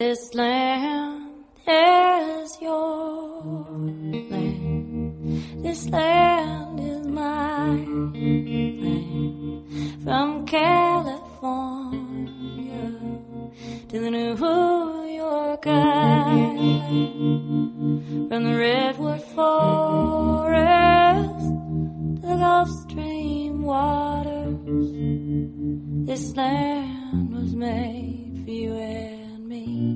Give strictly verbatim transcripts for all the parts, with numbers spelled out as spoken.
This land is your land. This land is my land. From California to the New York Island, from the Redwood Forest to the Gulf Stream waters, this land was made for you and me.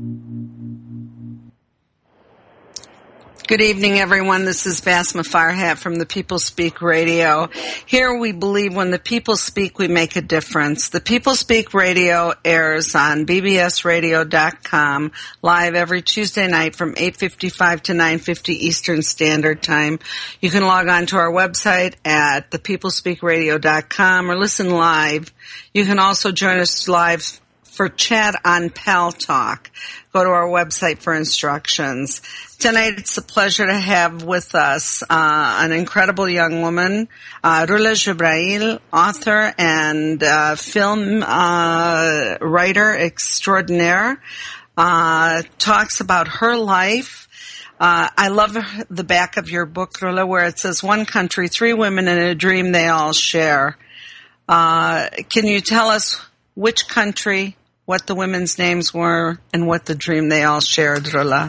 Good evening, everyone. This is Basma Farhat from the People Speak Radio. Here we believe when the people speak, we make a difference. The People Speak Radio airs on B B S radio dot com live every Tuesday night from eight fifty-five to nine fifty Eastern Standard Time. You can log on to our website at the people speak radio dot com or listen live. You can also join us live for chat on Pal Talk. Go to our website for instructions. Tonight, it's a pleasure to have with us uh, an incredible young woman, uh, Roula Gebrahil, author and uh, film uh, writer extraordinaire, uh, talks about her life. Uh, I love the back of your book, Roula, where it says, one country, three women, and a dream they all share. Uh, can you tell us which country, what the women's names were, and what the dream they all shared, Roula?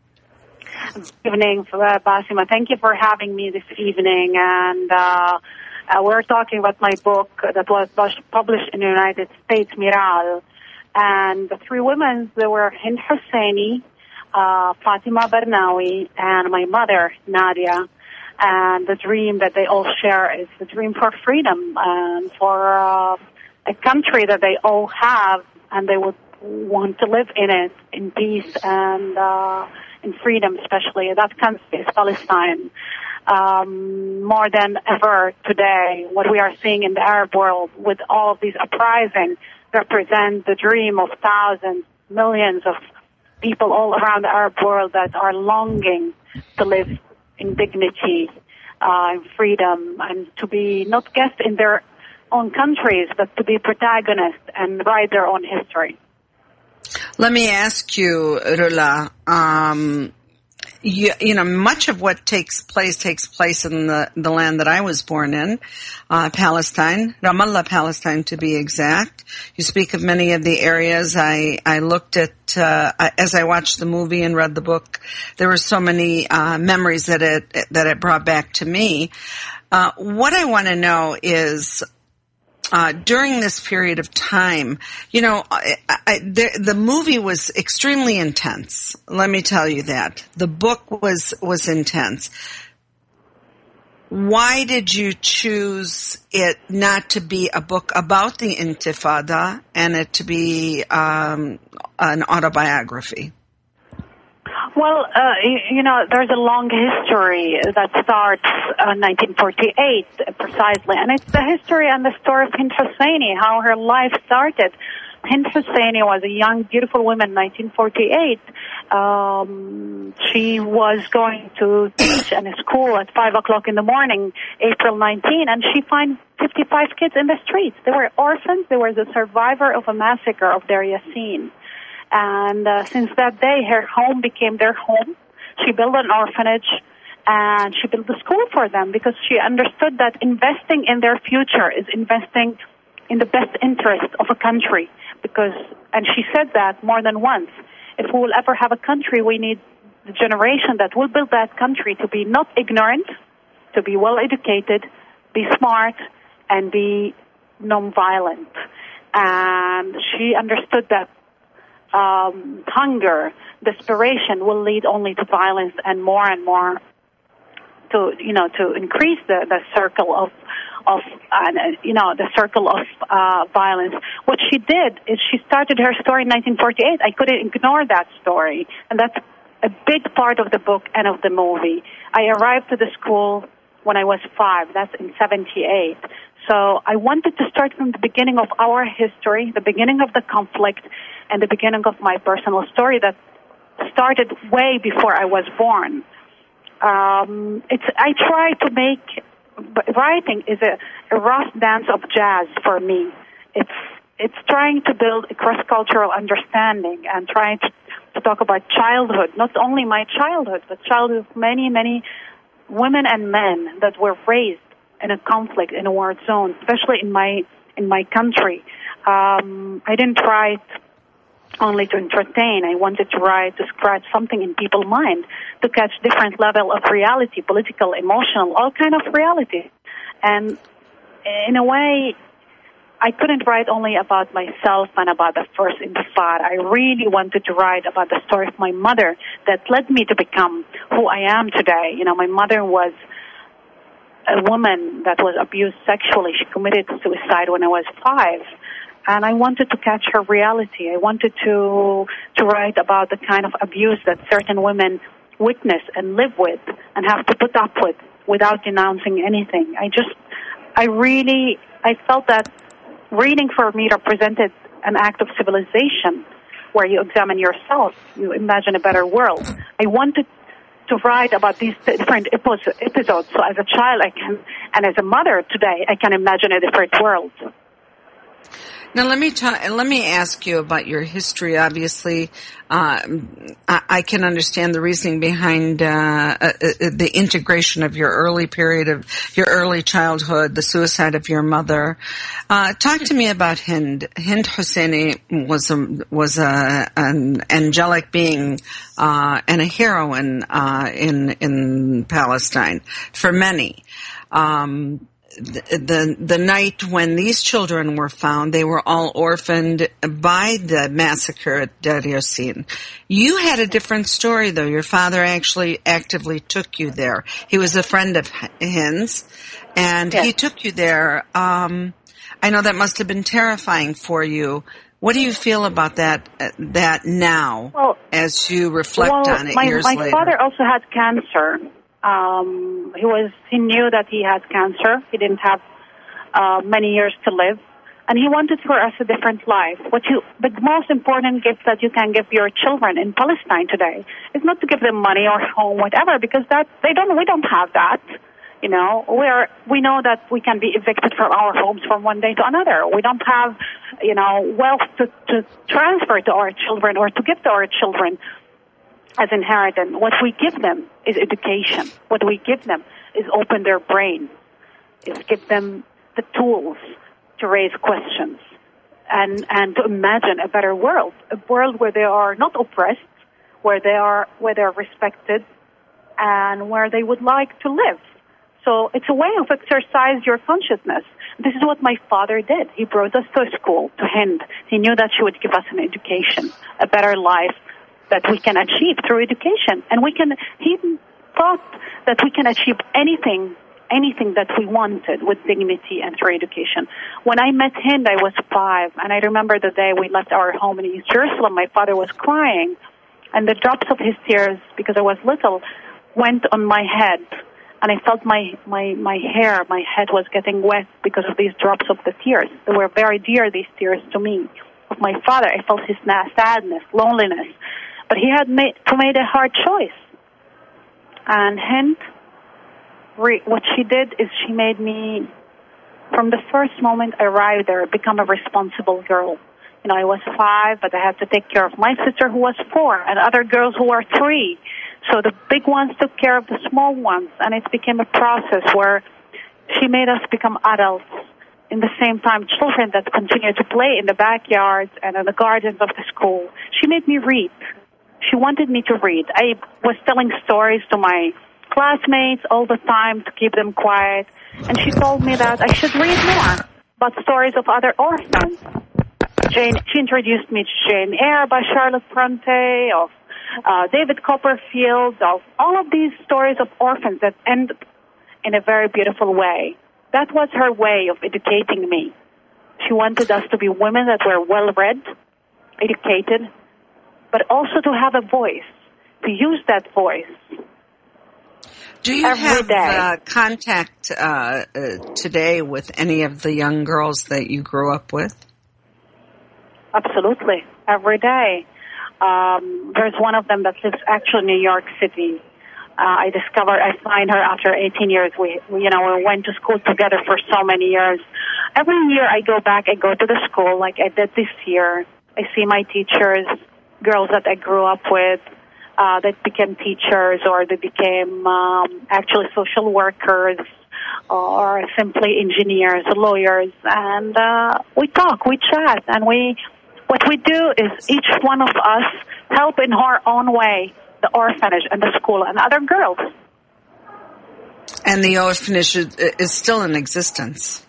Good evening, uh, Basima. Thank you for having me this evening. And uh, uh, we're talking about my book that was published in the United States, Miral. And the three women, they were Hind Husseini, uh, Fatima Barnawi, and my mother, Nadia. And the dream that they all share is the dream for freedom and for uh, a country that they all have, and they would want to live in it in peace and uh, in freedom, especially. That country is Palestine. Um, more than ever today, what we are seeing in the Arab world with all of these uprisings represent the dream of thousands, millions of people all around the Arab world that are longing to live in dignity, uh, in freedom, and to be not guests in their own countries, but to be protagonists and write their own history. Let me ask you, Roula, um, you, you know, much of what takes place takes place in the, the land that I was born in, uh, Palestine, Ramallah, Palestine, to be exact. You speak of many of the areas. I, I looked at, uh, as I watched the movie and read the book, there were so many, uh, memories that it, that it brought back to me. Uh, what I want to know is, Uh, during this period of time, you know, I, I, the, the movie was extremely intense. Let me tell you that. The book was, was intense. Why did you choose it not to be a book about the Intifada and it to be um, an autobiography? Well, uh, you know, there's a long history that starts in uh, nineteen forty-eight, precisely. And it's the history and the story of Hind Husseini, how her life started. Hind Husseini was a young, beautiful woman in nineteen forty-eight. Um, she was going to teach in a school at five o'clock in the morning, April nineteenth, and she found fifty-five kids in the streets. They were orphans. They were the survivor of a massacre of Deir Yassin. And uh, since that day, her home became their home. She built an orphanage, and she built a school for them because she understood that investing in their future is investing in the best interest of a country. Because, and she said that more than once, if we will ever have a country, we need the generation that will build that country to be not ignorant, to be well-educated, be smart, and be non-violent. And she understood that Um, hunger, desperation will lead only to violence and more and more to, you know, to increase the, the circle of, of, uh, you know, the circle of, uh, violence. What she did is she started her story in nineteen forty-eight. I couldn't ignore that story. And that's a big part of the book and of the movie. I arrived to the school when I was five. That's in seventy-eight. So I wanted to start from the beginning of our history, the beginning of the conflict, and the beginning of my personal story that started way before I was born. Um, it's I try to make writing is a, a rough dance of jazz for me. It's it's trying to build a cross-cultural understanding and trying to, to talk about childhood, not only my childhood, but childhood of many, many women and men that were raised in a conflict, in a war zone, especially in my in my country. Um, I didn't write only to entertain. I wanted to write to scratch something in people's mind, to catch different level of reality, political, emotional, all kind of reality. And in a way, I couldn't write only about myself and about the first Intifada. I really wanted to write about the story of my mother that led me to become who I am today. You know, my mother was a woman that was abused sexually. She committed suicide when I was five. And I wanted to catch her reality. I wanted to to write about the kind of abuse that certain women witness and live with and have to put up with without denouncing anything. I just, I really, I felt that reading for me represented an act of civilization where you examine yourself, you imagine a better world. I wanted to write about these different episodes. So as a child, I can, and as a mother today, I can imagine a different world. Now let me ta- let me ask you about your history. Obviously, uh, I-, I can understand the reasoning behind uh, uh, the integration of your early period of your early childhood, the suicide of your mother. Uh, talk to me about Hind. Hind Husseini was a was a an angelic being uh, and a heroine uh, in in Palestine for many. Um, The, the the night when these children were found, they were all orphaned by the massacre at Deir Yassin. You had a different story, though. Your father actually actively took you there. He was a friend of Hind's, and yes. He took you there. Um, I know that must have been terrifying for you. What do you feel about that that now, well, as you reflect well, on it my, years my later? My father also had cancer. Um, he was, he knew that he had cancer. He didn't have, uh, many years to live. And he wanted for us a different life. What you, the most important gift that you can give your children in Palestine today is not to give them money or home, whatever, because that, they don't, we don't have that. You know, we are, we know that we can be evicted from our homes from one day to another. We don't have, you know, wealth to, to transfer to our children or to give to our children as inheritance. What we give them is education. What we give them is open their brain, is give them the tools to raise questions and, and to imagine a better world, a world where they are not oppressed, where they are, where they're respected, and where they would like to live. So it's a way of exercise your consciousness. This is what my father did. He brought us to a school, to Hind. He knew that she would give us an education, a better life, that we can achieve through education. And we can, he thought that we can achieve anything, anything that we wanted with dignity and through education. When I met Hind, I was five, and I remember the day we left our home in East Jerusalem, my father was crying, and the drops of his tears, because I was little, went on my head, and I felt my, my, my hair, my head was getting wet because of these drops of the tears. They were very dear, these tears, to me. Of my father, I felt his sadness, loneliness. But he had made to made a hard choice. And Hind, re, what she did is she made me, from the first moment I arrived there, become a responsible girl. You know, I was five, but I had to take care of my sister who was four and other girls who were three. So the big ones took care of the small ones, and it became a process where she made us become adults. In the same time, children that continued to play in the backyards and in the gardens of the school. She made me read. She wanted me to read. I was telling stories to my classmates all the time to keep them quiet. And she told me that I should read more about stories of other orphans. Jane, she introduced me to Jane Eyre by Charlotte Bronte, of uh, David Copperfield, of all of these stories of orphans that end in a very beautiful way. That was her way of educating me. She wanted us to be women that were well-read, educated, but also to have a voice, to use that voice. Do you every have day. Uh, contact uh, uh, today with any of the young girls that you grew up with? Absolutely, every day. Um, there's one of them that lives actually in New York City. Uh, I discovered, I find her after eighteen years. We, we, you know, we went to school together for so many years. every year I go back, I go to the school like I did this year. I see my teachers, girls that I grew up with, uh, that became teachers or they became um, actually social workers or simply engineers, lawyers, and uh, we talk, we chat, and we what we do is each one of us help in our own way the orphanage and the school and other girls. And the orphanage is, is still in existence.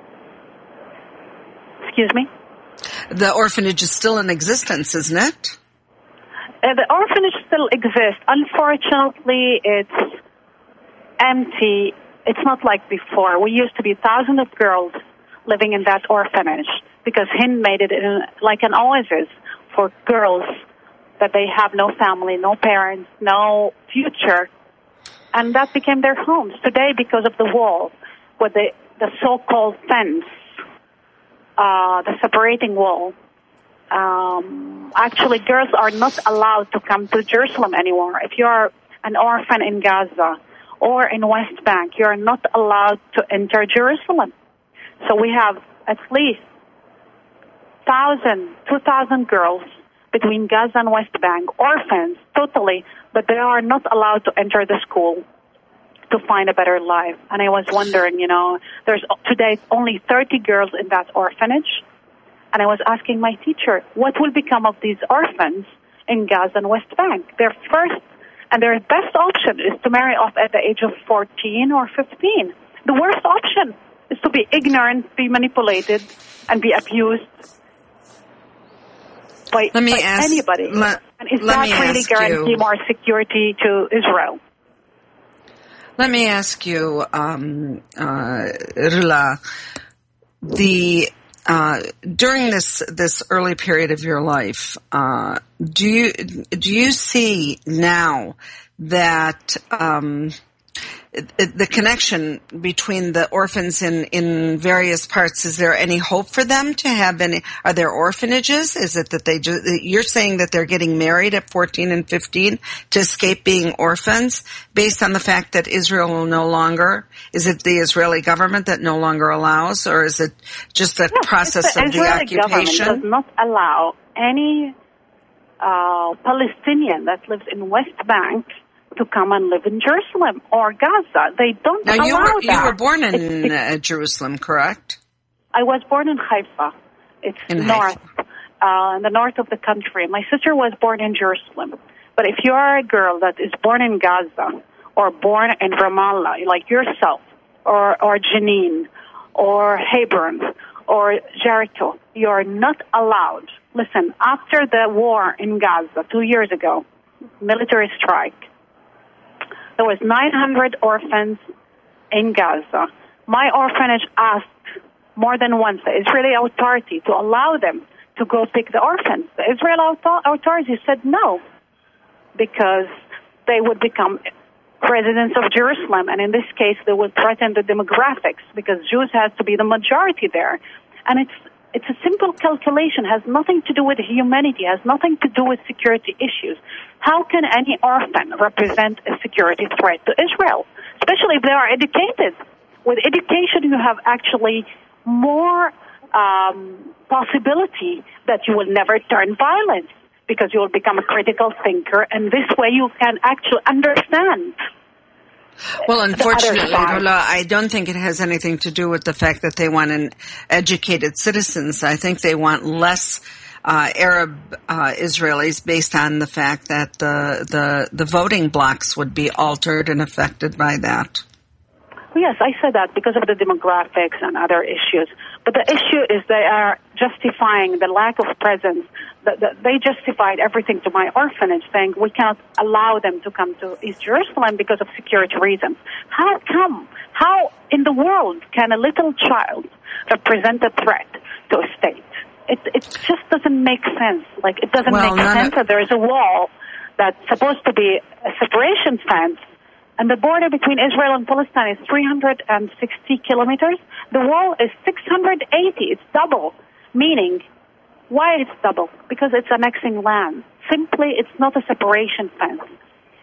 Excuse me? The orphanage is still in existence, isn't it? Uh, the orphanage still exists. Unfortunately, it's empty. It's not like before. We used to be thousands of girls living in that orphanage because Hind made it in, like an oasis for girls that they have no family, no parents, no future. And that became their homes. Today, because of the wall, with the, the so-called fence, uh, the separating wall, um, actually girls are not allowed to come to Jerusalem anymore. If you are an orphan in Gaza or in West Bank, you are not allowed to enter Jerusalem. So we have at least one thousand, two thousand girls between Gaza and West Bank, orphans, totally, but they are not allowed to enter the school to find a better life. And I was wondering, you know, there's today only thirty girls in that orphanage. And I was asking my teacher, what will become of these orphans in Gaza and West Bank? Their first and their best option is to marry off at the age of fourteen or fifteen. The worst option is to be ignorant, be manipulated, and be abused by, let me by ask, anybody. Let, and is let that really guarantee you, more security to Israel? Let me ask you, um, uh, Rula, the uh, during this this early period of your life, uh, do you do you see now that um, the connection between the orphans in, in various parts, is there any hope for them to have any, are there orphanages? Is it that they just, you're saying that they're getting married at fourteen and fifteen to escape being orphans based on the fact that Israel will no longer, is it the Israeli government that no longer allows, or is it just the yes, process the of the Israeli occupation? Government does not allow any uh, Palestinian that lives in West Bank to come and live in Jerusalem or Gaza. They don't now, allow you were, that. you were born in it's, it's, uh, Jerusalem, correct? I was born in Haifa. It's in north, Haifa. Uh, in the north of the country. My sister was born in Jerusalem. But if you are a girl that is born in Gaza or born in Ramallah, like yourself, or, or Jenin, or Hebron, or Jericho, you are not allowed. Listen, after the war in Gaza two years ago, military strike, there was nine hundred orphans in Gaza. My orphanage asked more than once the Israeli authority to allow them to go pick the orphans. The Israeli authorities said no, because they would become residents of Jerusalem, and in this case, they would threaten the demographics, because Jews have to be the majority there. And it's it's a simple calculation, has nothing to do with humanity, has nothing to do with security issues. How can any orphan represent a security threat to Israel, especially if they are educated? With education, you have actually more um, possibility that you will never turn violent, because you will become a critical thinker, and this way you can actually understand. Well, unfortunately, Rula, I don't think it has anything to do with the fact that they want an educated citizens. I think they want less uh, Arab uh, Israelis, based on the fact that the, the the voting blocks would be altered and affected by that. Yes, I said that because of the demographics and other issues. But the issue is they are justifying the lack of presence. The, the, they justified everything to my orphanage, saying we cannot allow them to come to East Jerusalem because of security reasons. How come? How in the world can a little child represent a threat to a state? It, it just doesn't make sense. Like, it doesn't well, make sense that there is a wall that's supposed to be a separation fence, and the border between Israel and Palestine is three hundred sixty kilometers. The wall is six hundred eighty. It's double. Meaning, why it's double? Because it's annexing land. Simply, it's not a separation fence.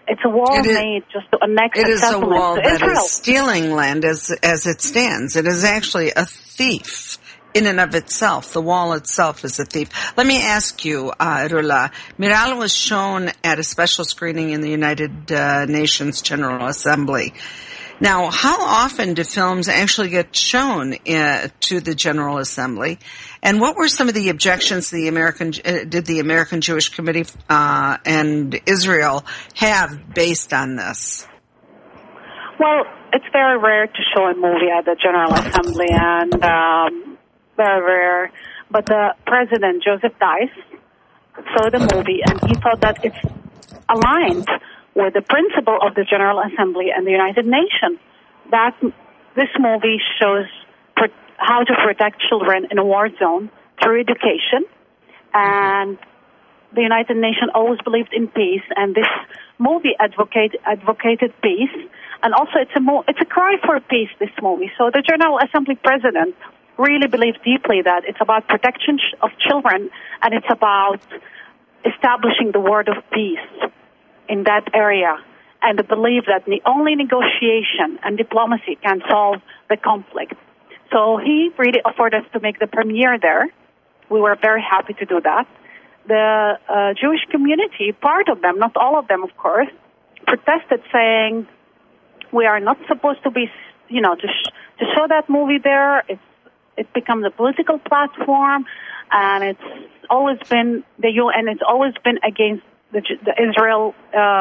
It's a wall It is- made just to annex It a is a settlement wall to that Israel. is stealing land as as it stands. It is actually a thief in and of itself. The wall itself is a thief. Let me ask you, uh, Rula, Miral was shown at a special screening in the United uh, Nations General Assembly. Now, how often do films actually get shown uh, to the General Assembly? And what were some of the objections the American uh, did the American Jewish Committee uh, and Israel have based on this? Well, it's very rare to show a movie at the General Assembly, and um, very rare. But the president, Joseph Dice, saw the movie, and he thought that it's aligned with the principle of the General Assembly and the United Nations. That this movie shows pro- how to protect children in a war zone through education, and the United Nations always believed in peace, and this movie advocate, advocated peace, and also it's a mo- it's a cry for peace, this movie. So the General Assembly president really believed deeply that it's about protection ch- of children, and it's about establishing the word of peace in that area, and the belief that the only negotiation and diplomacy can solve the conflict. So he really offered us to make the premiere there. We were very happy to do that. The uh, Jewish community, part of them, not all of them, of course, protested, saying we are not supposed to be, you know, to sh- to show that movie there. It's it becomes a political platform, and it's always been the U N. It's always been against the, the Israel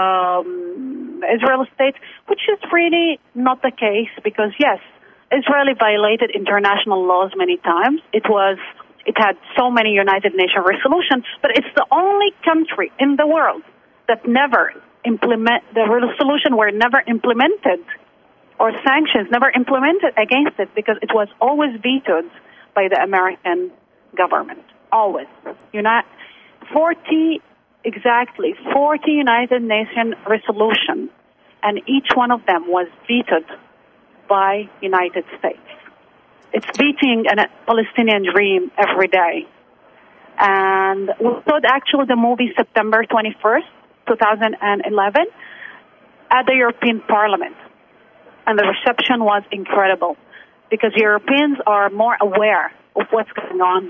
um, the Israel state, which is really not the case, because yes, Israel violated international laws many times. It was it had so many United Nations resolutions, but it's the only country in the world that never implement the resolution were never implemented, or sanctions never implemented against it, because it was always vetoed by the American government. Always. United, forty, exactly, forty United Nations resolutions, and each one of them was vetoed by United States. It's beating a Palestinian dream every day. And we saw actually the movie September twenty-first, twenty eleven, at the European Parliament. And the reception was incredible, because Europeans are more aware of what's going on,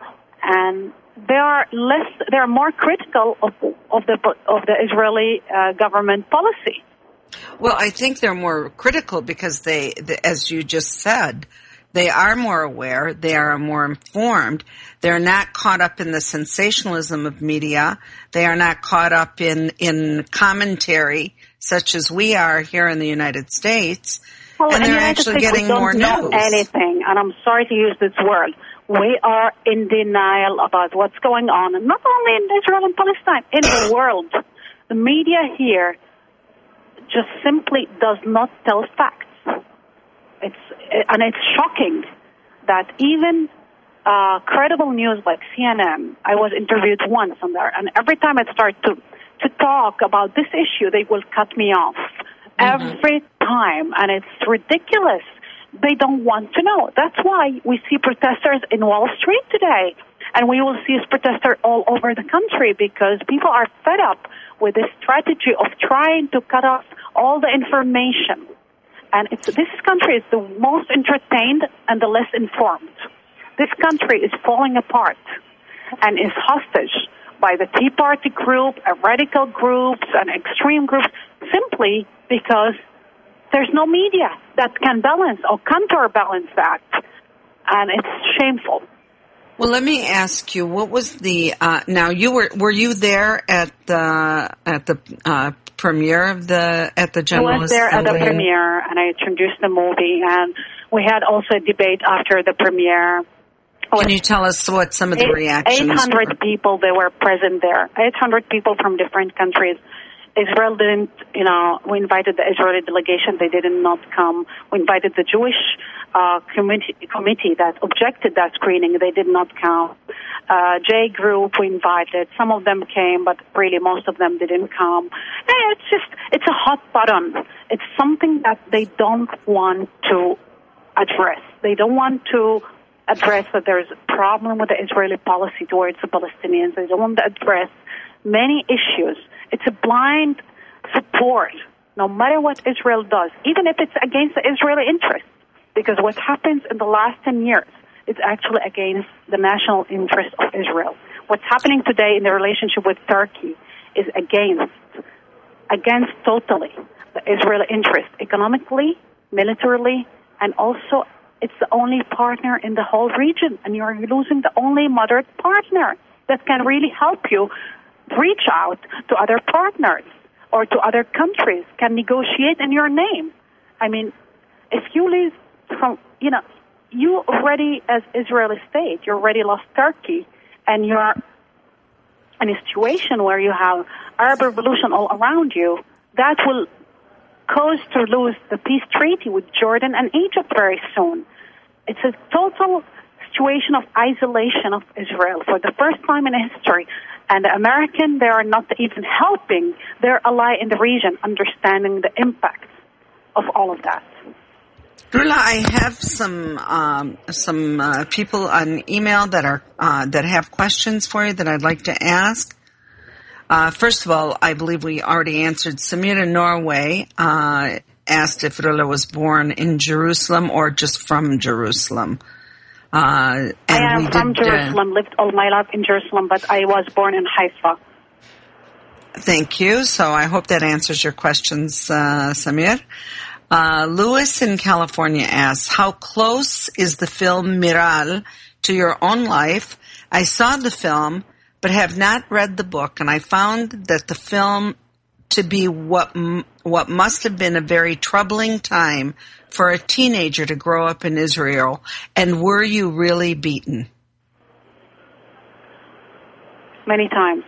and they are less, they are more critical of, of the of the Israeli uh, government policy. Well, I think they're more critical because they, as you just said, they are more aware, they are more informed, they're not caught up in the sensationalism of media, they are not caught up in, in commentary such as we are here in the United States, well, and they're United actually States, getting we don't more know news. anything, and I'm sorry to use this word. We are in denial about what's going on, and not only in Israel and Palestine, in the world. The media here just simply does not tell facts. It's and it's shocking that even uh, credible news like C N N, I was interviewed once on there, and every time I start to to talk about this issue, they will cut me off. Mm-hmm. Every time, and it's ridiculous. They don't want to know. That's why we see protesters in Wall Street today, and we will see protesters all over the country, because people are fed up with this strategy of trying to cut off all the information. And it's, this country is the most entertained and the less informed. This country is falling apart and is hostage by the Tea Party group, uh, radical groups, and extreme groups, simply because there's no media that can balance or counterbalance that. And it's shameful. Well, let me ask you, what was the, uh, now you were, were you there at the, at the, uh, premiere of the, at the General Assembly? I was there at the premiere, and I introduced the movie, and we had also a debate after the premiere. Can you tell us what some of the reactions eight hundred were? people, they were present there. eight hundred people from different countries. Israel didn't, you know, we invited the Israeli delegation. They did not come. We invited the Jewish uh, committee, committee that objected that screening. They did not come. Uh, J Group we invited. Some of them came, but really most of them didn't come. And it's just, it's a hot button. It's something that they don't want to address. They don't want to address that there's a problem with the Israeli policy towards the Palestinians. They don't want to address many issues. It's a blind support, no matter what Israel does, even if it's against the Israeli interests, because what happens in the last ten years is actually against the national interest of Israel. What's happening today in the relationship with Turkey is against, against totally the Israeli interest, economically, militarily, and also it's the only partner in the whole region, and you're losing the only moderate partner that can really help you reach out to other partners or to other countries, can negotiate in your name. I mean, if you leave from, you know, you already, as Israeli state, you already lost Turkey, and you're in a situation where you have Arab revolution all around you, that will cause to lose the peace treaty with Jordan and Egypt very soon. It's a total situation of isolation of Israel for the first time in history. And the American, they are not even helping their ally in the region understanding the impact of all of that. Rula, I have some um, some uh, people on email that are uh, that have questions for you that I'd like to ask. Uh, first of all, I believe we already answered. Samira Norway uh, asked if Rula was born in Jerusalem or just from Jerusalem. Uh, and I am we from did, Jerusalem, uh, lived all my life in Jerusalem, but I was born in Haifa. Thank you. So I hope that answers your questions, uh, Samir. Uh, Lewis in California asks, how close is the film Miral to your own life? I saw the film, but have not read the book, and I found that the film to be what m- what must have been a very troubling time for a teenager to grow up in Israel. And were you really beaten? Many times.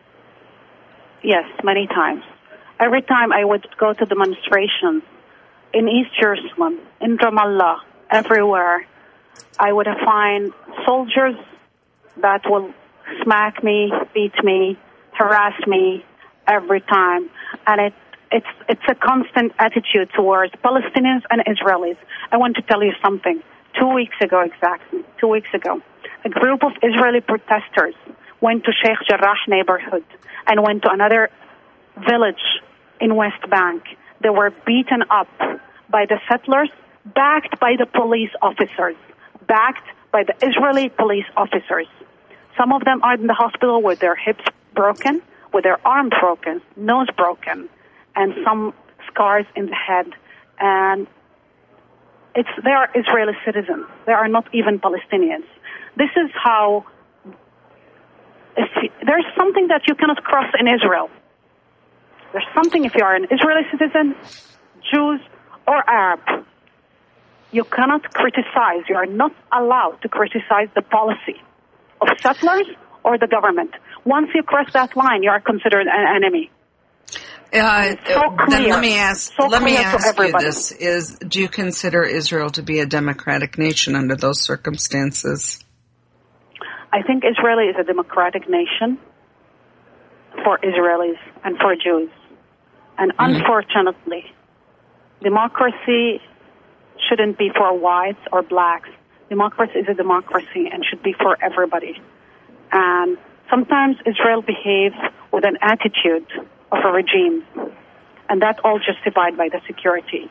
Yes, many times. Every time I would go to demonstrations in East Jerusalem, in Ramallah, everywhere, I would find soldiers that will smack me, beat me, harass me every time. And it, it's, it's a constant attitude towards Palestinians and Israelis. I want to tell you something. Two weeks ago, exactly, two weeks ago, a group of Israeli protesters went to Sheikh Jarrah neighborhood and went to another village in West Bank. They were beaten up by the settlers, backed by the police officers, backed by the Israeli police officers. Some of them are in the hospital with their hips broken, with their arm broken, nose broken, and some scars in the head. And it's they are Israeli citizens. They are not even Palestinians. This is how, if you, there's something that you cannot cross in Israel. There's something, if you are an Israeli citizen, Jews, or Arab, you cannot criticize, you are not allowed to criticize the policy of settlers or the government. Once you cross that line, you are considered an enemy. Uh, so clear, then let me ask, so let me clear to ask you everybody. this, is, do you consider Israel to be a democratic nation under those circumstances? I think Israel is a democratic nation for Israelis and for Jews. And Mm-hmm. unfortunately, democracy shouldn't be for whites or blacks. Democracy is a democracy and should be for everybody. And sometimes Israel behaves with an attitude of a regime, and that's all justified by the security.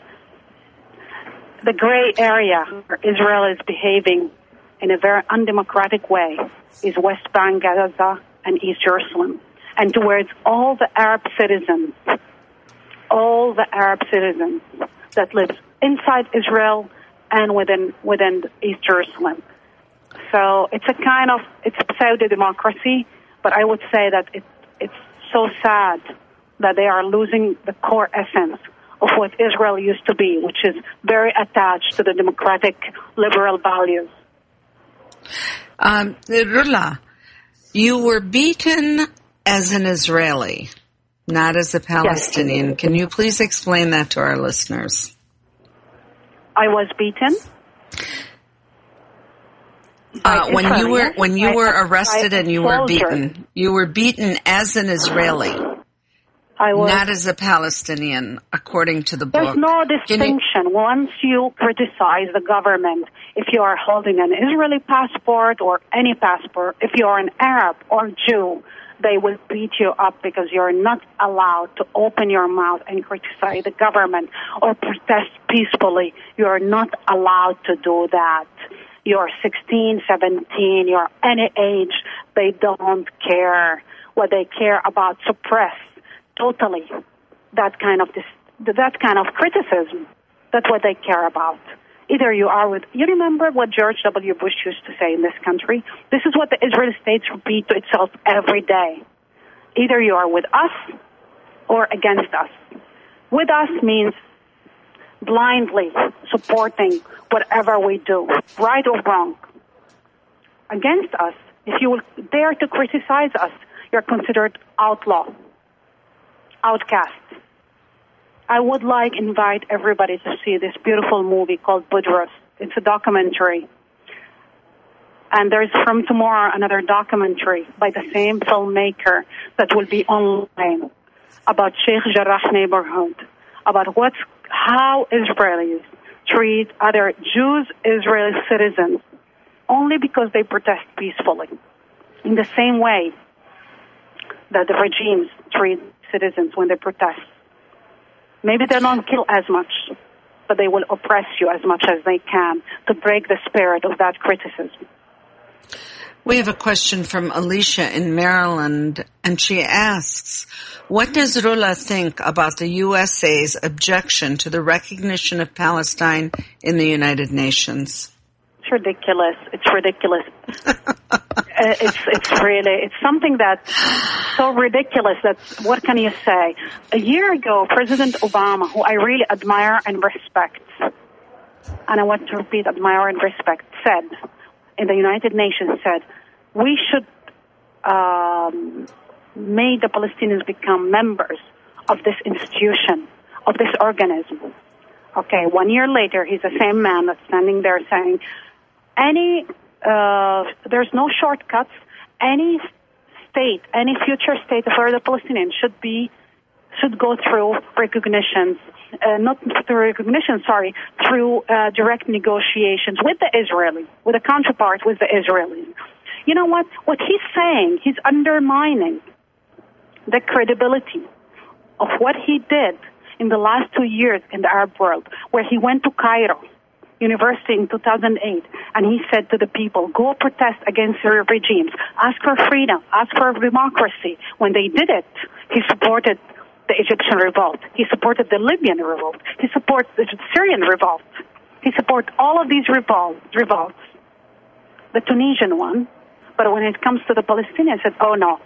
The gray area where Israel is behaving in a very undemocratic way is West Bank, Gaza, and East Jerusalem, and towards all the Arab citizens, all the Arab citizens that live inside Israel and within within East Jerusalem. So it's a kind of, it's pseudo-democracy, but I would say that it, it's so sad that they are losing the core essence of what Israel used to be, which is very attached to the democratic liberal values. Um, Rula, you were beaten as an Israeli, not as a Palestinian. Yes. Can you please explain that to our listeners? I was beaten. Uh, when you were when you I- were arrested I- and you were soldier. beaten, you were beaten as an Israeli, I was. not as a Palestinian, according to the book. There's no Can you- distinction. Once you criticize the government, if you are holding an Israeli passport or any passport, if you are an Arab or Jew, they will beat you up because you're not allowed to open your mouth and criticize the government or protest peacefully. You're not allowed to do that. You're sixteen, seventeen, you're any age. They don't care. What they care about, suppress totally that kind of dis- that kind of criticism. That's what they care about. Either you are with, you remember what George W. Bush used to say in this country? This is what the Israeli state repeats to itself every day. Either you are with us or against us. With us means blindly supporting whatever we do, right or wrong. Against us, if you will dare to criticize us, you're considered outlaw, outcast. I would like invite everybody to see this beautiful movie called Budrus. It's a documentary. And there's from tomorrow another documentary by the same filmmaker that will be online about Sheikh Jarrah neighborhood, about what's, how Israelis treat other Jews, Israeli citizens, only because they protest peacefully. In the same way that the regimes treat citizens when they protest. Maybe they don't kill as much, but they will oppress you as much as they can to break the spirit of that criticism. We have a question from Alicia in Maryland, and she asks, what does Rula think about the U S A's objection to the recognition of Palestine in the United Nations? It's ridiculous. It's ridiculous. uh, it's it's really, it's something that's so ridiculous that, what can you say? A year ago, President Obama, who I really admire and respect, and I want to repeat, admire and respect, said, in the United Nations, said, we should um, make the Palestinians become members of this institution, of this organism. Okay, one year later, he's the same man that's standing there saying, any, uh, there's no shortcuts. Any state, any future state for the Palestinians should be, should go through recognition, uh, not through recognition, sorry, through uh, direct negotiations with the Israelis, with a counterpart with the Israelis. You know what? What he's saying, he's undermining the credibility of what he did in the last two years in the Arab world, where he went to Cairo University in two thousand eight, and he said to the people, go protest against their regimes, ask for freedom, ask for democracy. When they did it, he supported the Egyptian revolt. He supported the Libyan revolt. He supported the Syrian revolt. He supported all of these revolt, revolts, the Tunisian one. But when it comes to the Palestinians, he said, oh no,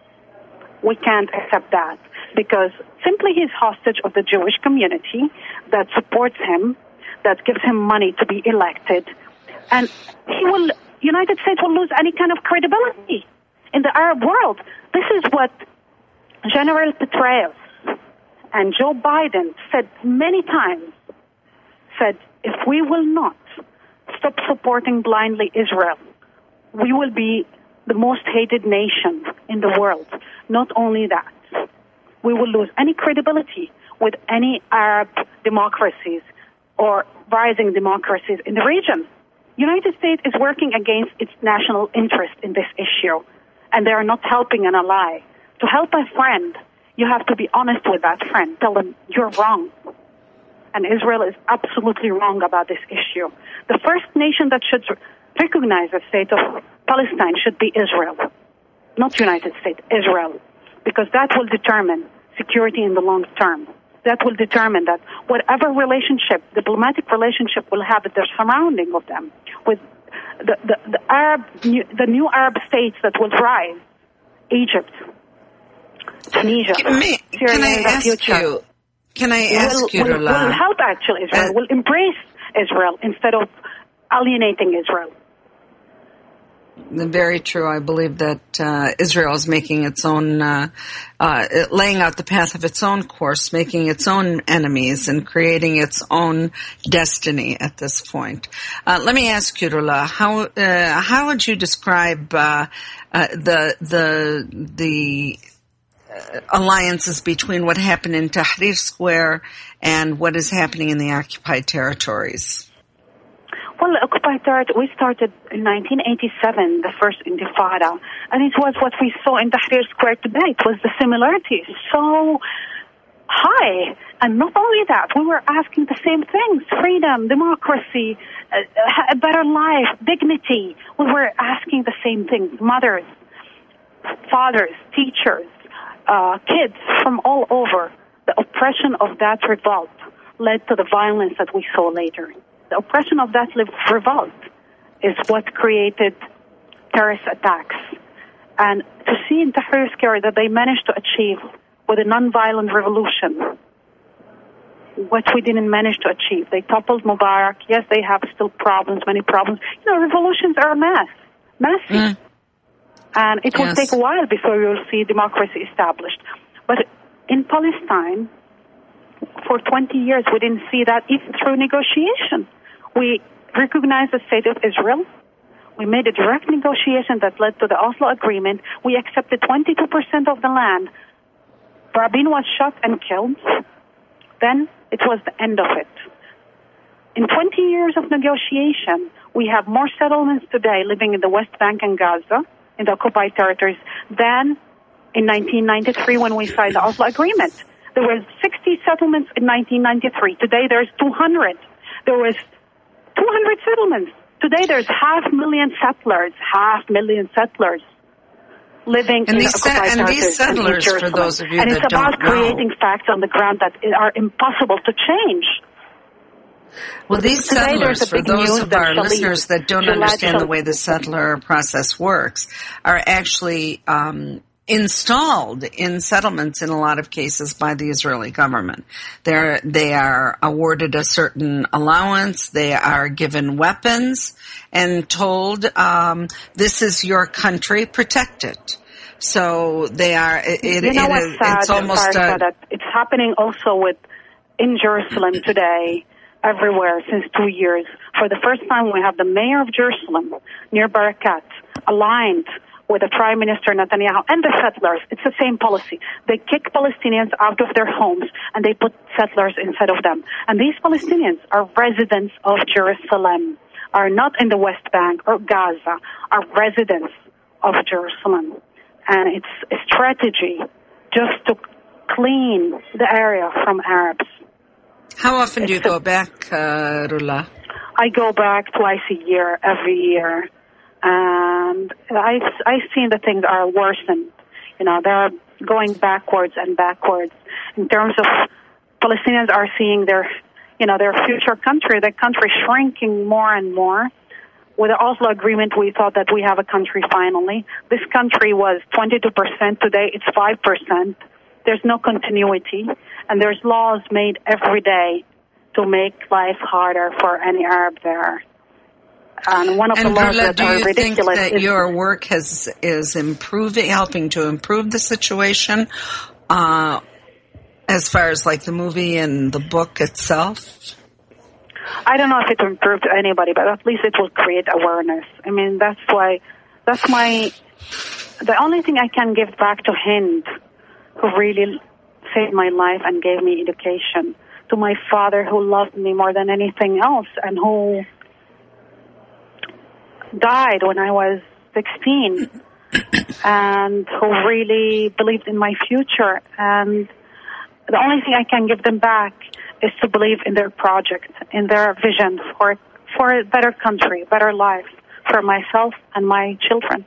we can't accept that, because simply he's hostage of the Jewish community that supports him, that gives him money to be elected, and he will, United States will lose any kind of credibility in the Arab world. This is what General Petraeus and Joe Biden said many times, said, if we will not stop supporting blindly Israel, we will be the most hated nation in the world. Not only that, we will lose any credibility with any Arab democracies or rising democracies in the region. United States is working against its national interest in this issue, and they are not helping an ally. To help a friend, you have to be honest with that friend. Tell them you're wrong. And Israel is absolutely wrong about this issue. The first nation that should recognize the state of Palestine should be Israel, not United States, Israel, because that will determine security in the long term. That will determine that whatever relationship, diplomatic relationship will have with the surrounding of them, with the, the, the Arab, new, the new Arab states that will rise, Egypt, Tunisia, Me, Syria can I in the ask future. You, can I ask will, you, will, Rula? will help actually Israel, Uh, will embrace Israel instead of alienating Israel. Very true. I believe that uh, Israel is making its own, uh, uh, laying out the path of its own course, making its own enemies, and creating its own destiny at this point. Uh, let me ask you, Rula, how uh, how would you describe uh, uh, the the the uh, alliances between what happened in Tahrir Square and what is happening in the occupied territories? Well, occupied territory, we started in nineteen eighty-seven, the first Intifada, and it was what we saw in Tahrir Square today. It was the similarities so high. And not only that, we were asking the same things: freedom, democracy, uh, a better life, dignity. We were asking the same things. Mothers, fathers, teachers, uh, kids from all over. The oppression of that revolt led to the violence that we saw later. The oppression of that revolt is what created terrorist attacks. And to see in Tahrir Square that they managed to achieve with a non-violent revolution what we didn't manage to achieve. They toppled Mubarak. Yes, they have still problems, many problems. You know, revolutions are mass, massive. Mm. And it will yes. take a while before we will see democracy established. But in Palestine, for twenty years, we didn't see that even through negotiation. We recognized the state of Israel. We made a direct negotiation that led to the Oslo Agreement. We accepted twenty-two percent of the land. Rabin was shot and killed. Then it was the end of it. In twenty years of negotiation, we have more settlements today living in the West Bank and Gaza, in the occupied territories, than in nineteen ninety-three when we signed the Oslo Agreement. There were sixty settlements in nineteen ninety-three. Today there's two hundred. There was two hundred settlements. Today there's half million settlers, half million settlers living and in these occupied se- and these settlers, for those of you and that it's about don't know, creating facts on the ground that are impossible to change. Well, these Today, settlers, for those of our Shalit, listeners that don't Shalit, understand Shalit. the way the settler process works, are actually um, installed in settlements in a lot of cases by the Israeli government. They're, they are awarded a certain allowance, they are given weapons, and told, um, this is your country, protect it. So they are, it, you know it what's is, sad, it's almost Farsa, a, that it's happening also with, in Jerusalem today, everywhere since two years. For the first time, we have the mayor of Jerusalem, Nir Barakat, aligned with the Prime Minister Netanyahu and the settlers. It's the same policy. They kick Palestinians out of their homes and they put settlers instead of them. And these Palestinians are residents of Jerusalem, are not in the West Bank or Gaza, are residents of Jerusalem. And it's a strategy just to clean the area from Arabs. How often it's do you a, go back, uh, Rula? I go back twice a year, every year. And I, I've seen that things are worsened. You know, they're going backwards and backwards. In terms of Palestinians are seeing their, you know, their future country, their country shrinking more and more. With the Oslo Agreement, we thought that we have a country finally. This country was twenty-two percent. Today, it's five percent. There's no continuity. And there's laws made every day to make life harder for any Arab there. And one of and the laws Rula, that do are you ridiculous think that is your work has is improving, helping to improve the situation, uh, as far as like the movie and the book itself? I don't know if it will improve to anybody, but at least it will create awareness. I mean, that's why, that's my, the only thing I can give back to Hind, who really saved my life and gave me education, to my father who loved me more than anything else and who died when I was sixteen and who really believed in my future. And the only thing I can give them back is to believe in their project, in their vision for for a better country, a better life for myself and my children.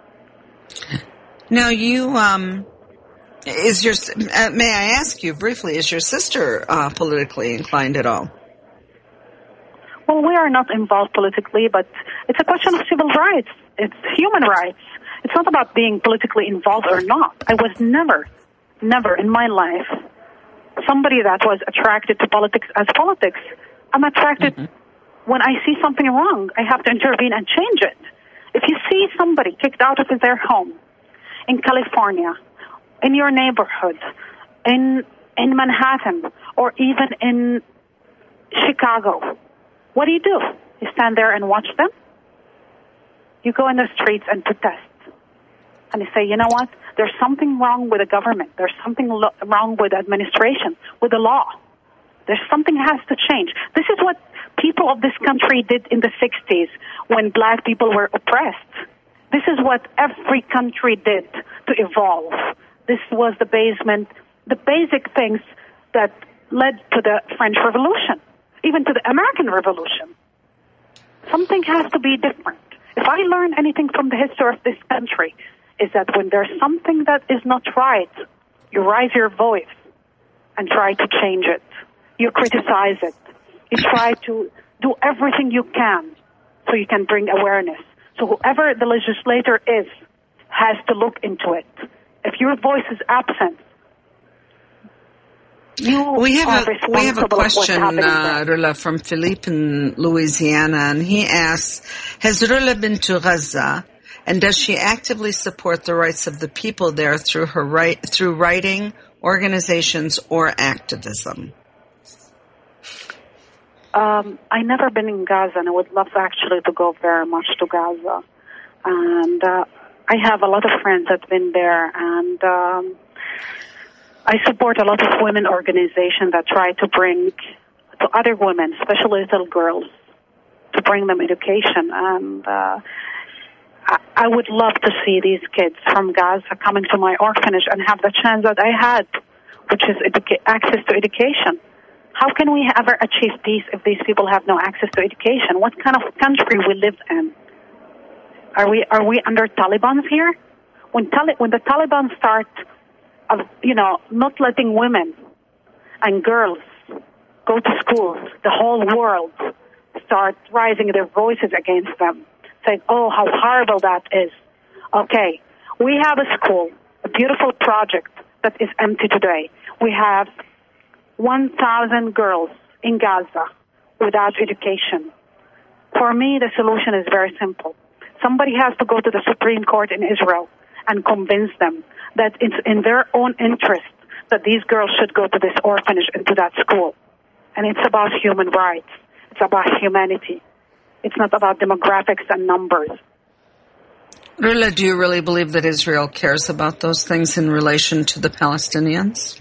Now, you, um, is your, uh, may I ask you briefly, is your sister uh, politically inclined at all? Well, we are not involved politically, but it's a question of civil rights. It's human rights. It's not about being politically involved or not. I was never, never in my life somebody that was attracted to politics as politics. I'm attracted mm-hmm. when I see something wrong. I have to intervene and change it. If you see somebody kicked out of their home in California, in your neighborhood, in in Manhattan, or even in Chicago, what do you do? You stand there and watch them? You go in the streets and protest. And you say, you know what? There's something wrong with the government. There's something lo- wrong with the administration, with the law. There's something that has to change. This is what people of this country did in the sixties when black people were oppressed. This is what every country did to evolve. This was the basement, the basic things that led to the French Revolution, even to the American Revolution. Something has to be different. If I learn anything from the history of this country, is that when there's something that is not right, you raise your voice and try to change it. You criticize it. You try to do everything you can so you can bring awareness. So whoever the legislator is has to look into it. If your voice is absent, you we have are a, we have a question, uh, there. Rula, from Philippe in Louisiana, and he asks, has Rula been to Gaza, and does she actively support the rights of the people there through her right, through writing, organizations, or activism? Um, I never been in Gaza, and I would love actually to go very much to Gaza. And uh, I have a lot of friends that've been there, and um, I support a lot of women organizations that try to bring to other women, especially little girls, to bring them education. And uh, I, I would love to see these kids from Gaza coming to my orphanage and have the chance that I had, which is educa- access to education. How can we ever achieve peace if these people have no access to education? What kind of country we live in? Are we are we under Taliban here? When Tali- when the Taliban start, of, you know, not letting women and girls go to schools, the whole world start raising their voices against them, saying, "Oh, how horrible that is." Okay, we have a school, a beautiful project that is empty today. We have one thousand girls in Gaza without education. For me, the solution is very simple. Somebody has to go to the Supreme Court in Israel and convince them that it's in their own interest that these girls should go to this orphanage and to that school. And it's about human rights. It's about humanity. It's not about demographics and numbers. Rula, do you really believe that Israel cares about those things in relation to the Palestinians?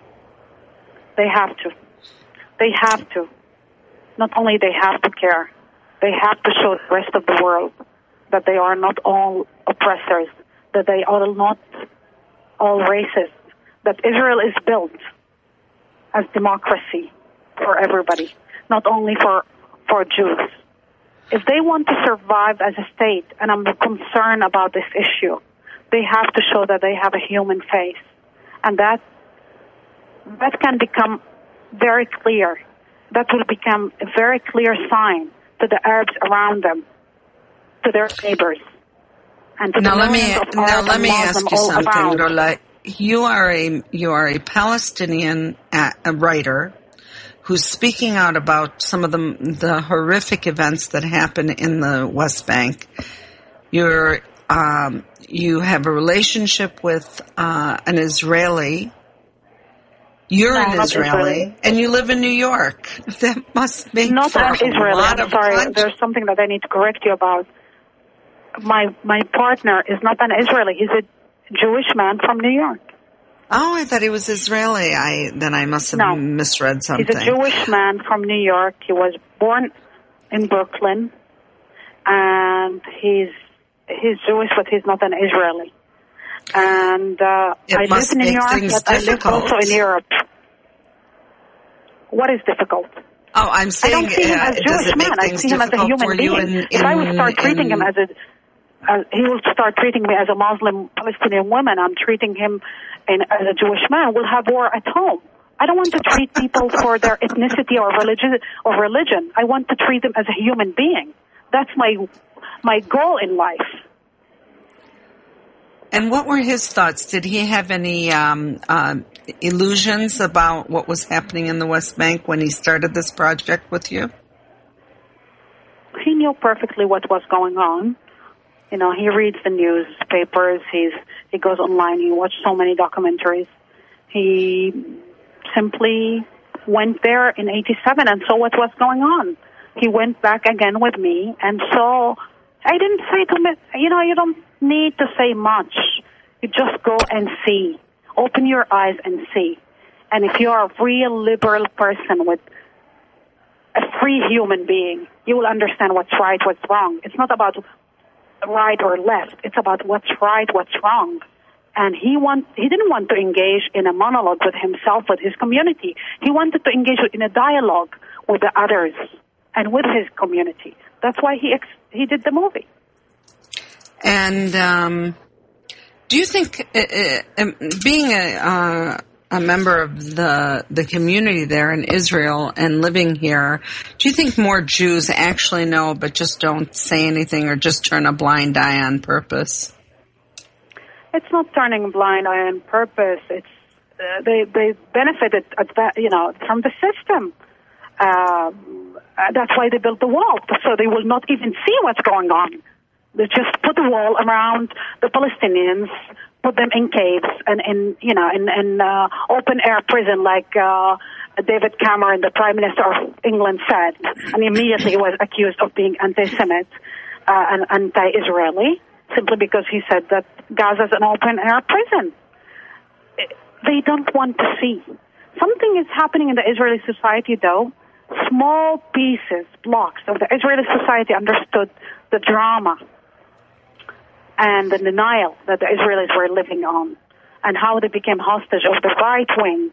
They have to. They have to. Not only they have to care, they have to show the rest of the world that they are not all oppressors, that they are not all racist, that Israel is built as democracy for everybody, not only for, for Jews. If they want to survive as a state, and I'm concerned about this issue, they have to show that they have a human face. And that that can become very clear. That will become a very clear sign to the Arabs around them, to their neighbors, and to now the let me millions of now Arabs let and me Muslims ask you all something, around. Rula. You are a you are a Palestinian a, a writer who's speaking out about some of the the horrific events that happen in the West Bank. You're um, you have a relationship with uh, an Israeli. You're No, an not Israeli, Israeli, and you live in New York. That must make Not for an a Israeli. lot I'm of sorry. con- There's something that I need to correct you about. My my partner is not an Israeli. He's a Jewish man from New York. Oh, I thought he was Israeli. I then I must have No. misread something. He's a Jewish man from New York. He was born in Brooklyn, and he's he's Jewish, but he's not an Israeli. And uh, It I must live in New make York, things but I live difficult. also in Europe. What is difficult? Oh, I'm I saying, don't see him uh, as a does Jewish it make man. I things see him as a difficult human for you being. in, if I would in- start treating in- him as a, as he will start treating me as a Muslim Palestinian woman, I'm treating him in, as a Jewish man. We'll have war at home. I don't want to treat people for their ethnicity or religion. Or religion. I want to treat them as a human being. That's my my goal in life. And what were his thoughts? Did he have any um, um, illusions about what was happening in the West Bank when he started this project with you? He knew perfectly what was going on. You know, he reads the newspapers. He's he goes online. He watched so many documentaries. He simply went there in eighty-seven and saw what was going on. He went back again with me and saw. I didn't say to him, you know, you don't need to say much. You just go and see. Open your eyes and see. And if you are a real liberal person with a free human being, you will understand what's right, what's wrong. It's not about right or left. It's about what's right, what's wrong. And he want he didn't want to engage in a monologue with himself, with his community. He wanted to engage in a dialogue with the others and with his community. That's why he ex- he did the movie. And um, do you think, uh, uh, being a uh, a member of the the community there in Israel and living here, do you think more Jews actually know but just don't say anything or just turn a blind eye on purpose? It's not turning a blind eye on purpose. It's uh, they they benefited, you know, from the system. Uh, that's why they built the wall, so they will not even see what's going on. They just put a wall around the Palestinians, put them in caves and in, you know, in, in uh, open air prison, like uh, David Cameron, the Prime Minister of England, said, and immediately was accused of being anti-Semite uh, and anti-Israeli, simply because he said that Gaza is an open air prison. They don't want to see. Something is happening in the Israeli society, though. Small pieces, blocks of the Israeli society understood the drama and the denial that the Israelis were living on, and how they became hostage of the right-wing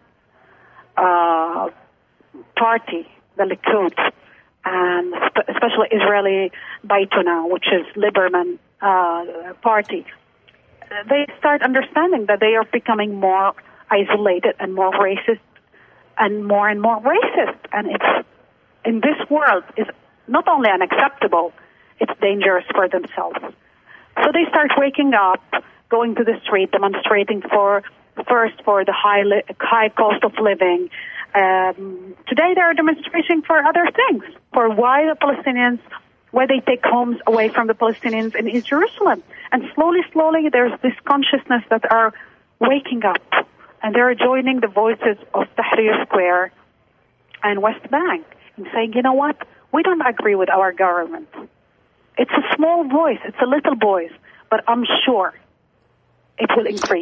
uh, party, the Likud, and sp- especially Israeli Baituna, which is Lieberman uh, party. They start understanding that they are becoming more isolated and more racist, and more and more racist. And it's, in this world, is not only unacceptable, it's dangerous for themselves. So they start waking up, going to the street, demonstrating for, first for the high li- high cost of living. Um, today they are demonstrating for other things, for why the Palestinians, why they take homes away from the Palestinians in East Jerusalem. And slowly, slowly, there's this consciousness that are waking up, and they're joining the voices of Tahrir Square and West Bank and saying, you know what, we don't agree with our government. It's a small voice, it's a little voice, but I'm sure it will increase.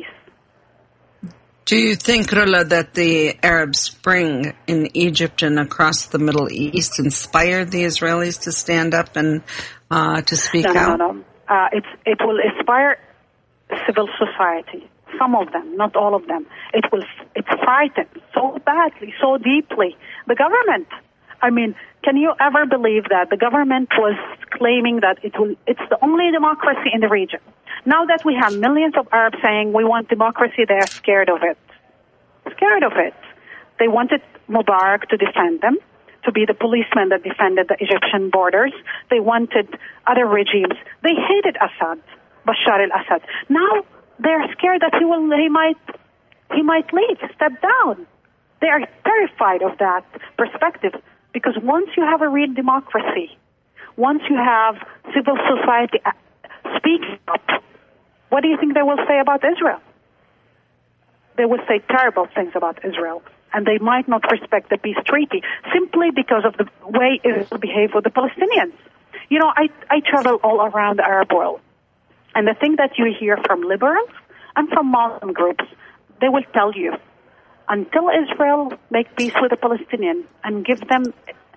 Do you think, Rula, that the Arab Spring in Egypt and across the Middle East inspired the Israelis to stand up and uh, to speak no, no, out? No, no, uh, it's, it will inspire civil society. Some of them, not all of them. It will. It's frightened so badly, so deeply. The government. I mean, can you ever believe that the government was claiming that it will? It's the only democracy in the region. Now that we have millions of Arabs saying we want democracy, they are scared of it. Scared of it. They wanted Mubarak to defend them, to be the policeman that defended the Egyptian borders. They wanted other regimes. They hated Assad, Bashar al-Assad. Now they're scared that he will, he might, he might leave, step down. They are terrified of that perspective, because once you have a real democracy, once you have civil society speaking up, what do you think they will say about Israel? They will say terrible things about Israel, and they might not respect the peace treaty simply because of the way Israel behaves with the Palestinians. You know, I, I travel all around the Arab world. And the thing that you hear from liberals and from Muslim groups, they will tell you, until Israel make peace with the Palestinians and give them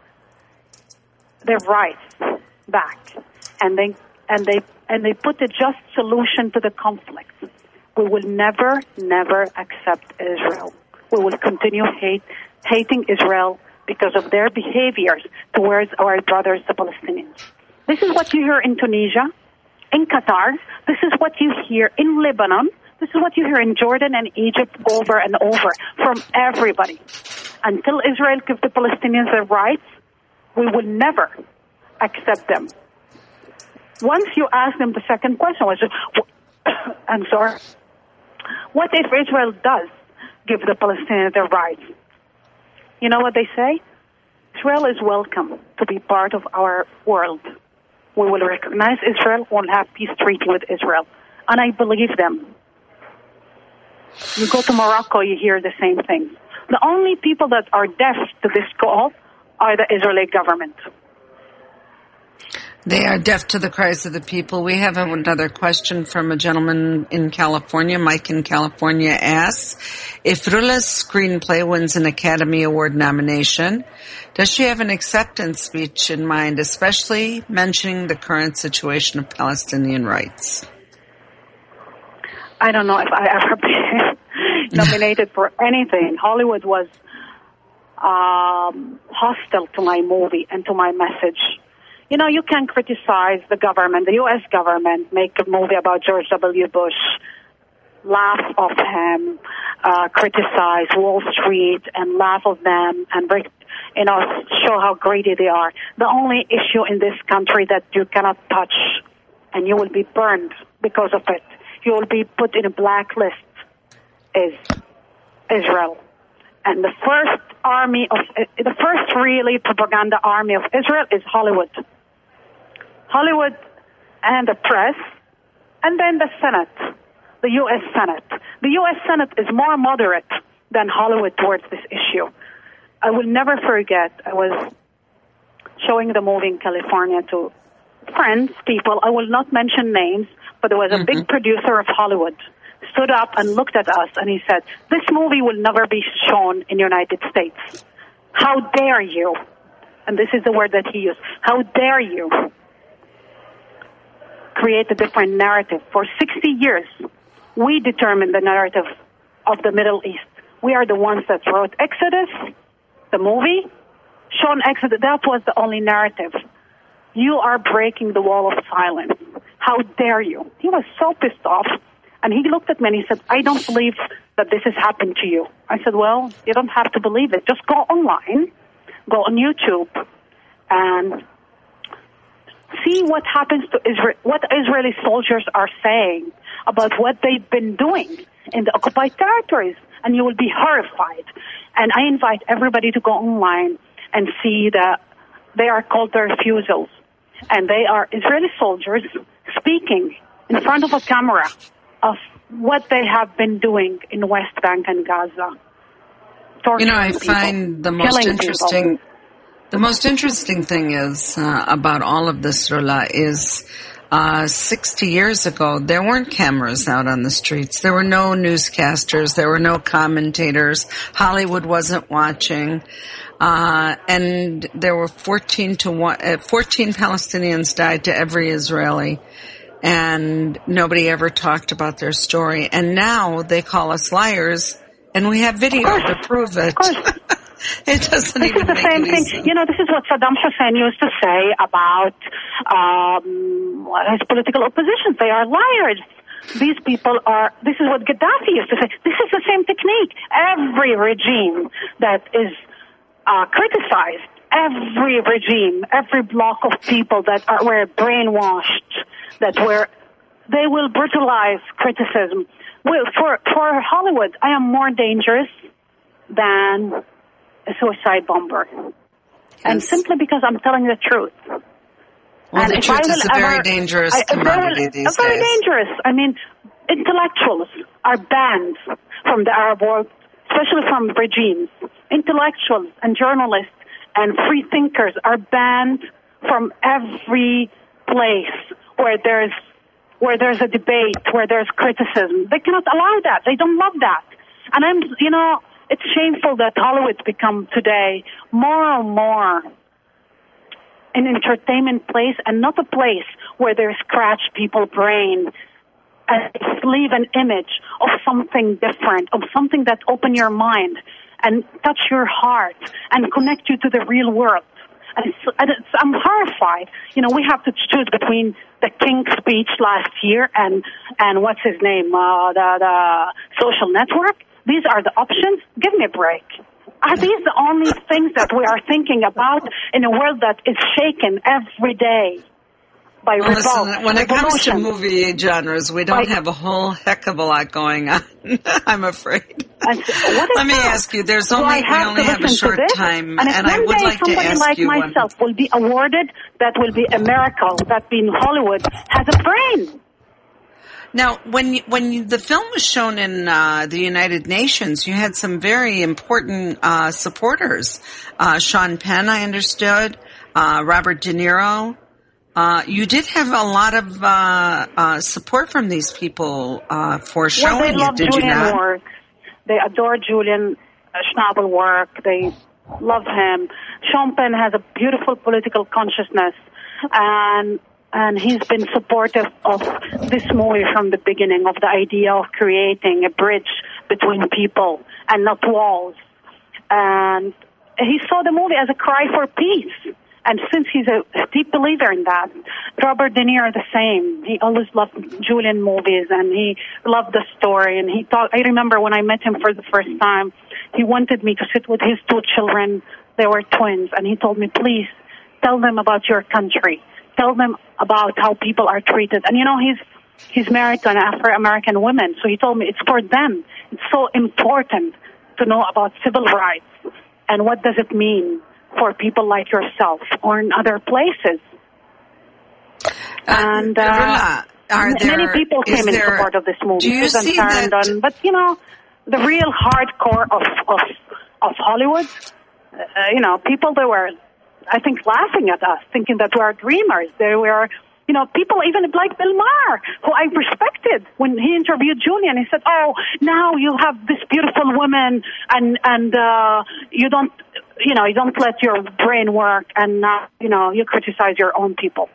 their rights back, and they and they and they put a just solution to the conflict, we will never, never accept Israel. We will continue hate, hating Israel because of their behaviors towards our brothers, the Palestinians. This is what you hear in Tunisia, in Qatar. This is what you hear in Lebanon. This is what you hear in Jordan and Egypt over and over from everybody. Until Israel gives the Palestinians their rights, we will never accept them. Once you ask them, the second question was, I'm sorry, what if Israel does give the Palestinians their rights? You know what they say? Israel is welcome to be part of our world. We will recognize Israel, we'll have peace treaty with Israel. And I believe them. You go to Morocco, you hear the same thing. The only people that are deaf to this call are the Israeli government. They are deaf to the cries of the people. We have another question from a gentleman in California. Mike in California asks, if Rula's screenplay wins an Academy Award nomination, does she have an acceptance speech in mind, especially mentioning the current situation of Palestinian rights? I don't know if I ever been nominated for anything. Hollywood was um, hostile to my movie and to my message. You know, you can criticize the government, the U S government, make a movie about George W. Bush, laugh of him, uh, criticize Wall Street and laugh of them and, you know, show how greedy they are. The only issue in this country that you cannot touch and you will be burned because of it, you will be put in a blacklist, is Israel. And the first army of, the first really propaganda army of Israel is Hollywood. Hollywood and the press, and then the Senate, the U S Senate. The U S Senate is more moderate than Hollywood towards this issue. I will never forget, I was showing the movie in California to friends, people, I will not mention names, but there was a mm-hmm. big producer of Hollywood stood up and looked at us and he said, this movie will never be shown in the United States. How dare you? And this is the word that he used. How dare you create a different narrative? For sixty years, we determined the narrative of the Middle East. We are the ones that wrote Exodus, the movie. Shown Exodus, that was the only narrative. You are breaking the wall of silence. How dare you? He was so pissed off. And he looked at me and he said, I don't believe that this has happened to you. I said, well, you don't have to believe it. Just go online, go on YouTube, and see what happens to Israel, what Israeli soldiers are saying about what they've been doing in the occupied territories, and you will be horrified. And I invite everybody to go online and see that they are called the refusals, and they are Israeli soldiers speaking in front of a camera of what they have been doing in West Bank and Gaza. You know, I people, find the most interesting, people. the most interesting thing is uh, about all of this, Rula, is uh, sixty years ago, there weren't cameras out on the streets. There were no newscasters. There were no commentators. Hollywood wasn't watching. Uh, and there were fourteen to one, uh, fourteen Palestinians died to every Israeli. And nobody ever talked about their story. And now they call us liars, and we have video to prove it. It doesn't this even is the make same any thing. sense. You know, this is what Saddam Hussein used to say about um, his political opposition. They are liars. These people are, this is what Gaddafi used to say. This is the same technique. Every regime that is uh, criticized, every regime, every block of people that are were brainwashed, that were, they will brutalize criticism. Well, for, for Hollywood, I am more dangerous than a suicide bomber. Yes. And simply because I'm telling the truth. Well, and the truth is a ever, very dangerous I, commodity will, these very days. Very dangerous. I mean, intellectuals are banned from the Arab world, especially from regimes. Intellectuals and journalists and free thinkers are banned from every place where there's where there's a debate, where there's criticism. They cannot allow that. They don't love that. And I'm, you know, it's shameful that Hollywood's become today more and more an entertainment place and not a place where they scratch people's brain and leave an image of something different, of something that open your mind and touch your heart and connect you to the real world. And, it's, and it's, I'm horrified. You know, we have to choose between the King's speech last year and, and what's his name, uh, the, the social network. These are the options. Give me a break. Are these the only things that we are thinking about in a world that is shaken every day by well, revolt? Listen, when it comes to movie genres, we don't by, have a whole heck of a lot going on, I'm afraid. And what is Let me that? ask you, there's only, we only have a short time, and, and I would like to ask like you somebody like myself one. will be awarded, that will be a miracle, that being Hollywood has a brain. Now, when you, when you, the film was shown in uh, the United Nations, you had some very important uh, supporters. Uh, Sean Penn, I understood, uh, Robert De Niro, Uh, you did have a lot of uh, uh, support from these people uh, for showing well, they it, love did Julian you not? work. They adore Julian Schnabel work. They love him. Sean Penn has a beautiful political consciousness, and and he's been supportive of this movie from the beginning, of the idea of creating a bridge between people and not walls. And he saw the movie as a cry for peace. And since he's a deep believer in that, Robert De Niro the same. He always loved Julian movies, and he loved the story. And he thought, I remember when I met him for the first time, he wanted me to sit with his two children. They were twins, and he told me, please, tell them about your country. Tell them about how people are treated. And, you know, he's he's married to an Afro-American woman, so he told me it's for them. It's so important to know about civil rights and what does it mean for people like yourself or in other places. And uh, uh, are there, many people came in there, support of this movie. Do you Susan see that? Sarandon. But, you know, the real hardcore of, of, of Hollywood, uh, you know, people that were, I think, laughing at us, thinking that we are dreamers. They were, you know, people even like Bill Maher, who I respected when he interviewed Julian. He said, oh, now you have this beautiful woman and, and uh, you don't, you know, you don't let your brain work and, uh, you know, you criticize your own people.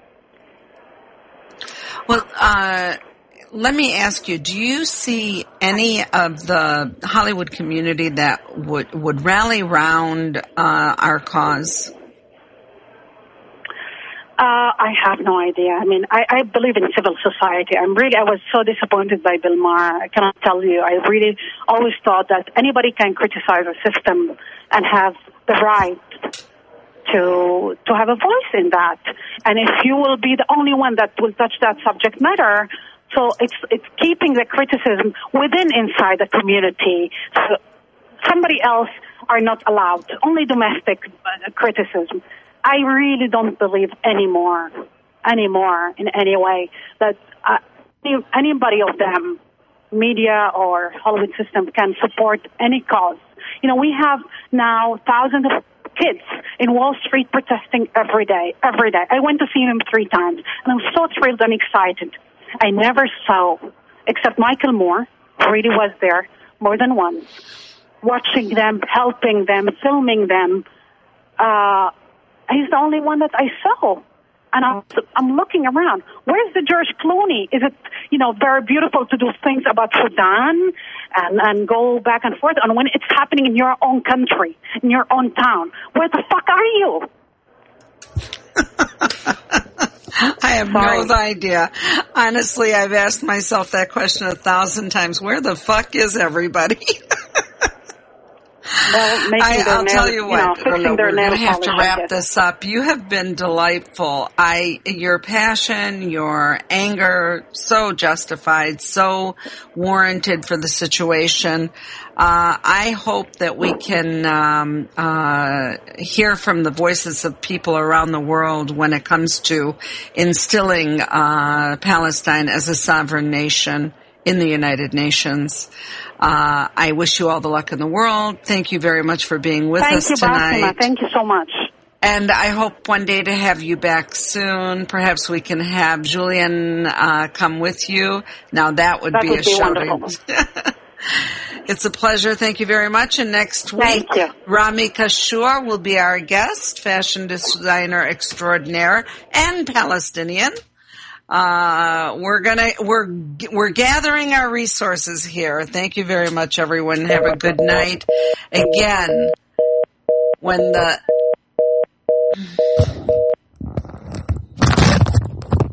Well, uh, let me ask you, do you see any of the Hollywood community that would, would rally around uh, our cause? Uh, I have no idea. I mean, I, I believe in civil society. I'm really, I was so disappointed by Bill Maher. I cannot tell you. I really always thought that anybody can criticize a system and have the right to to have a voice in that. And if you will be the only one that will touch that subject matter, so it's it's keeping the criticism within inside the community. So somebody else are not allowed. Only domestic uh, criticism. I really don't believe anymore, anymore in any way that uh, any, anybody of them, media or Hollywood system, can support any cause. You know, we have now thousands of kids in Wall Street protesting every day, every day. I went to see them three times, and I'm so thrilled and excited. I never saw, except Michael Moore, who really was there more than once, watching them, helping them, filming them. Uh, he's the only one that I saw. And I'm, I'm looking around. Where's the George Clooney? Is it, you know, very beautiful to do things about Sudan and, and go back and forth? And when it's happening in your own country, in your own town, where the fuck are you? I have Sorry. no idea. Honestly, I've asked myself that question a thousand times. Where the fuck is everybody? Well, making I, their I'll nail, tell you what, you know, fixing we're their going nail to have to polish, I wrap guess. this up. You have been delightful. I, your passion, your anger, so justified, so warranted for the situation. Uh, I hope that we can um, uh, hear from the voices of people around the world when it comes to instilling uh, Palestine as a sovereign nation in the United Nations. Uh, I wish you all the luck in the world. Thank you very much for being with Thank us you, tonight. Basma. Thank you so much. And I hope one day to have you back soon. Perhaps we can have Julian uh, come with you. Now that would That be would a be show. wonderful. To... It's a pleasure. Thank you very much. And next week, Thank you. Rami Kashour will be our guest, fashion designer extraordinaire and Palestinian. Uh, we're gonna, we're, we're gathering our resources here. Thank you very much, everyone. Have a good night. Again, when the,